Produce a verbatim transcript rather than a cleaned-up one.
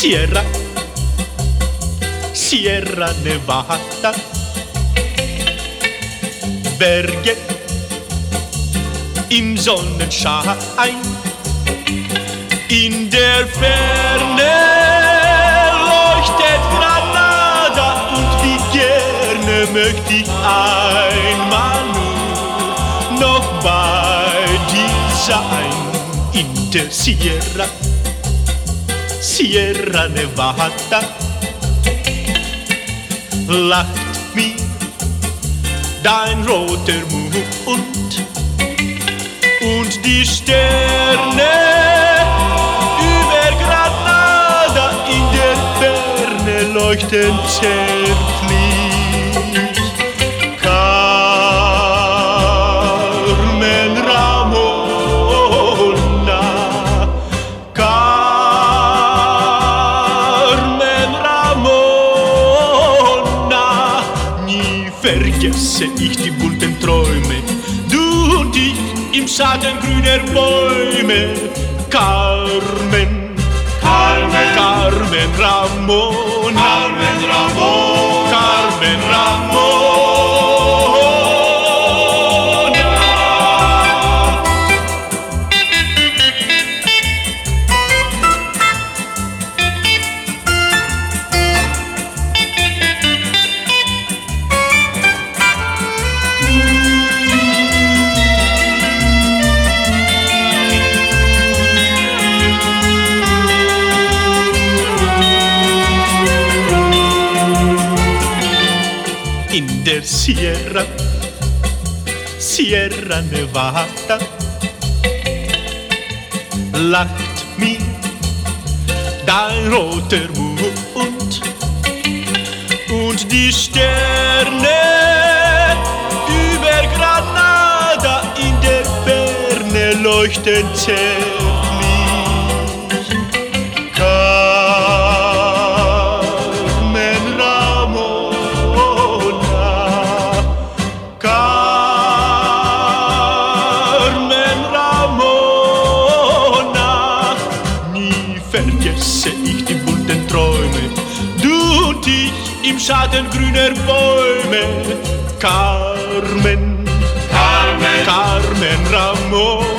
Sierra, Sierra Nevada, Berge im Sonnenschein, in der Ferne leuchtet Granada und wie gerne möchte ich einmal nur noch bei dir sein. In der Sierra, Sierra Nevada lacht mir dein roter Mund und die Sterne über Granada in der Ferne leuchten zärtlich. Carmen Ramona, Carmen Ramona, nie vergesse ich die bunten Träume, du und ich im Schatten grüner Bäume. Carmen, Carmen, Carmen Ramona, Carmen Ramona, Carmen Ramona. In der Sierra, Sierra Nevada lacht mir dein roter Mund und die Sterne über Granada in der Ferne leuchten zärtlich. Vergesse ich die bunten Träume, du und ich im Schatten grüner Bäume. Carmen, Carmen, Carmen Ramona.